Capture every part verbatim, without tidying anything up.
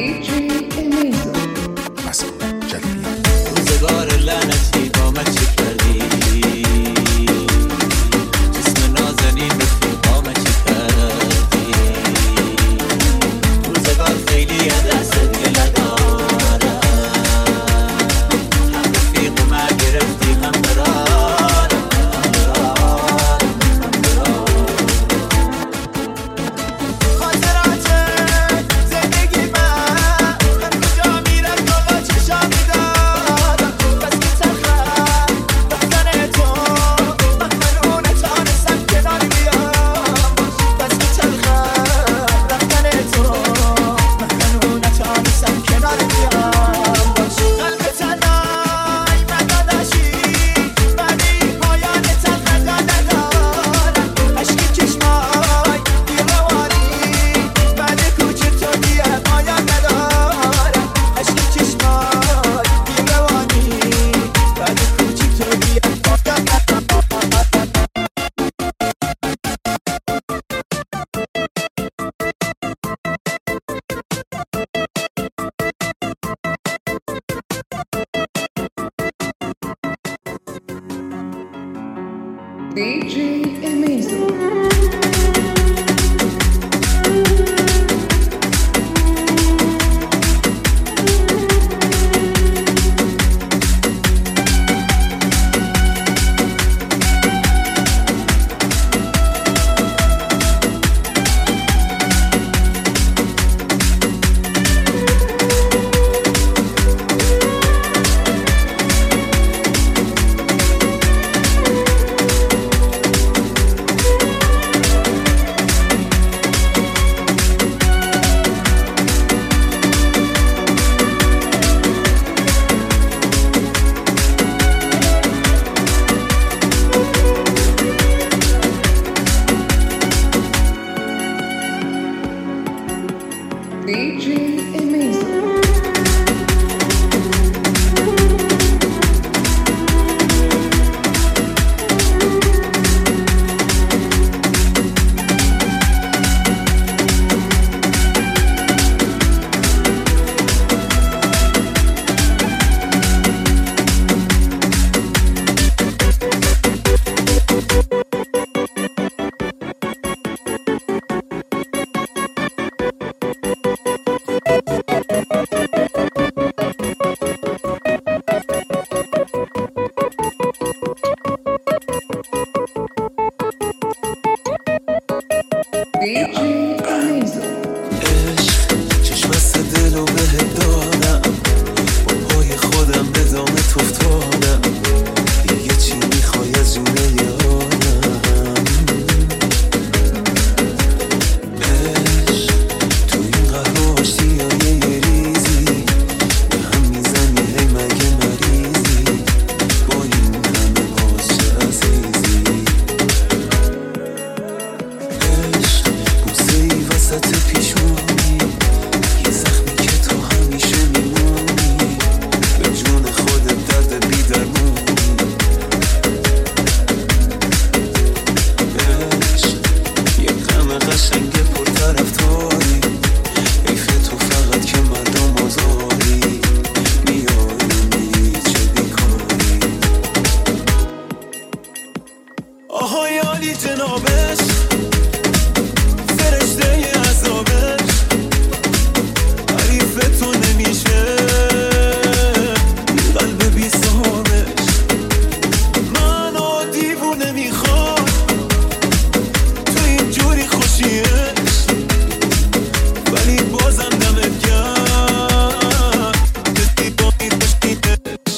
روزگار لعنتی با من چه کردی؟ جسم نازنین رفیقا من چه کردی؟ روزگار خیلی دست دل دارم، هم رفیق و من گرفتی هم برارم، هم برارم، هم برارم. خاطرات زندگی من هم کجا میرم تو با چشام میدارم، بس که تلخم رفتن تو من نتانستم کنار بیام، بس که تلخم رفتن تو من نتانستم کنار بیام. قلب تنهای من داداشی ولی پایان تلخ ندارم، عشق چشمای بیروانی ولی کوچه تو دیگه پایان ندارم، عشق چشمای بیروانی ولی کوچه تو دیگه پایان ندارم. دی جی Amazo. دی جی Amazo. دی جی Amazo. عشق چشم بست دل و بهت دادم، با پای خودم به دامت افتادم، دیگه چی میخوای از جونه آدم؟ عشق تو این قهر آشتیای یه ریزی به هم میزنی هی مگه مریضی، با این همه باز چه عزیزی. عشق بوسه ای وسط پیشونی، یه زخمی که تو همیشه میمونی، به جون خودت درد بی درمونی. عشق یه غم قشنگ پر طرفداری، حیف تو فقط که مردم آزاری، میای و میری چه بیکاری. آهای عالی جنابش، فرشته عذابش، حریف تو نمیشه قلب بی صاحبش. منو دیوونه میخواد تو اینجوری خوشیش، ولی بازم دمت گرم که دیوانی داشتیش.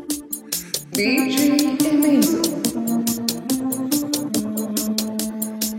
دی جی Amazo.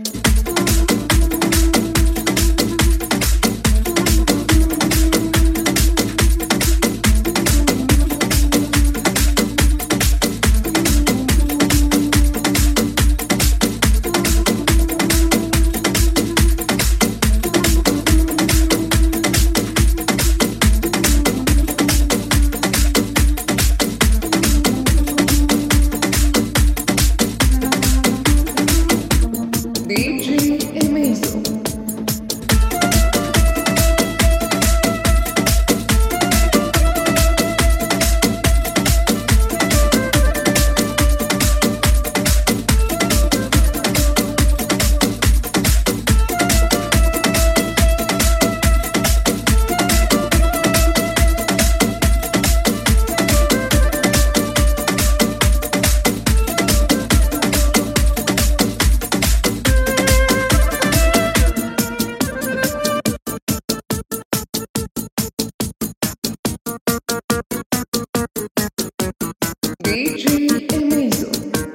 دی جی امیزو.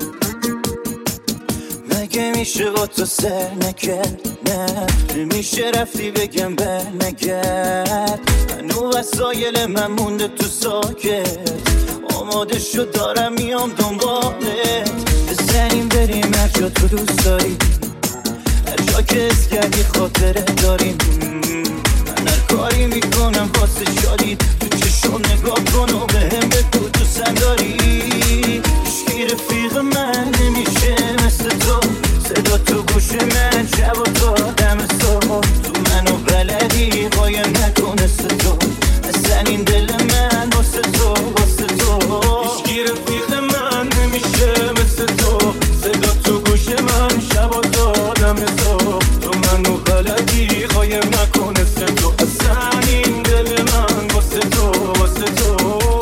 مگه میشه با تو سر نکرد؟ نه نمیشه رفتی بگم بر نگرد. هنو وسایل من مونده تو ساکت، آماده شد دارم میام دنبالت. بزنیم بریم هر جا تو دوست داری، هر جا که اس کردی خاطره داریم. من هر کاری میکنم واسه شادی، تو چشم نگاه کن و بهم بگو تو سن داری. هیچکی رفیق من نمیشه مثل تو، صدا تو گوش من شب و تا دم صبح. تو منو بلدی قایم نکن مثل تو، اصلا این دل من واسه تو واسه تو. هیچکی رفیق من نمیشه مثل تو، صدا تو گوش من شب و تا دم صبح. تو منو بلدی قایم نکن مثل تو، اصلا این دل من واسه تو واسه تو.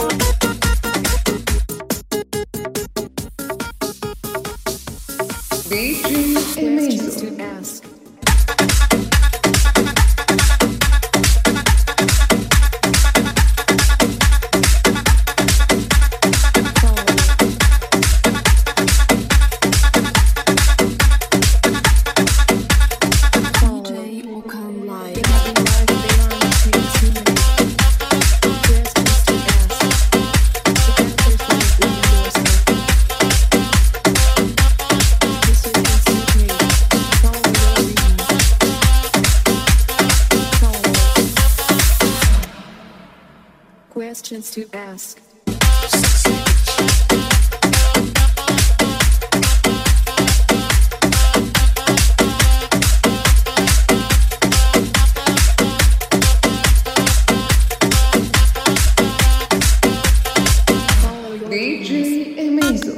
دی جی امیزو. Questions to ask. دی جی امیزو.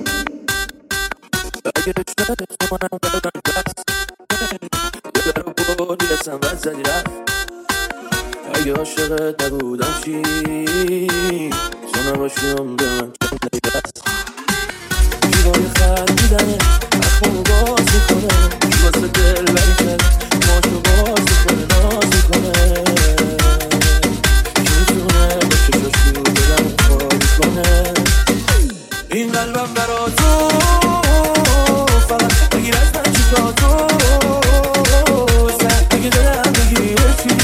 اگه عاشقت نبودم چی؟ تو نباشیم به من چون نیست. جیبای خندیدنه اخمو باز میکنه، کی واسه دل بری کرد ماشو باز میکنه ناز میکنه. کی میتونه با چشاشو دلم خالی کنه؟ این قلبم برا تو فقط بگیر از من چیکار تو، اگه دلم بگیره چی؟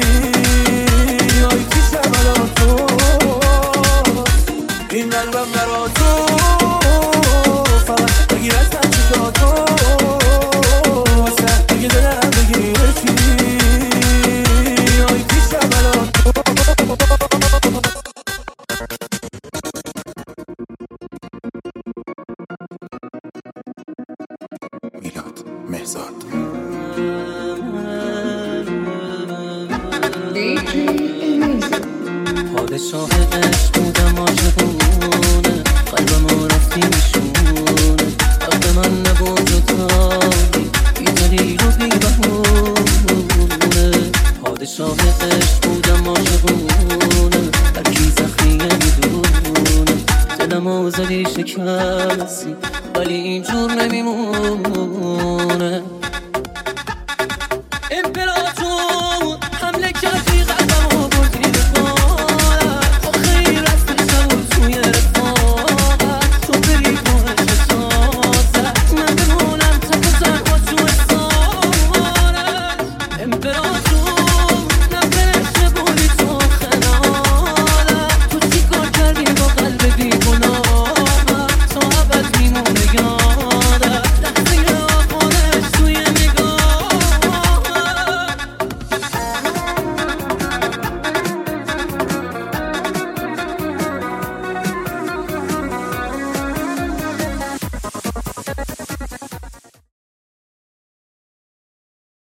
این قلبم برا تو فقط بگیر از من چیکار تو، اگه دلم بگیره چی؟ آی پیشم الان تو. میلاد مهزاد. دی جی امیزو. پادشاه عشق بودم عاشقونه، قلبمو رفتی میشونه. وقت من نبود و تایی بی دلیل و بی بهونه. پادشاه عشق بودم عاشقونه، هر کی زخمیه میدونه. دلمو زدی شکستی ولی اینجور نمیمونه.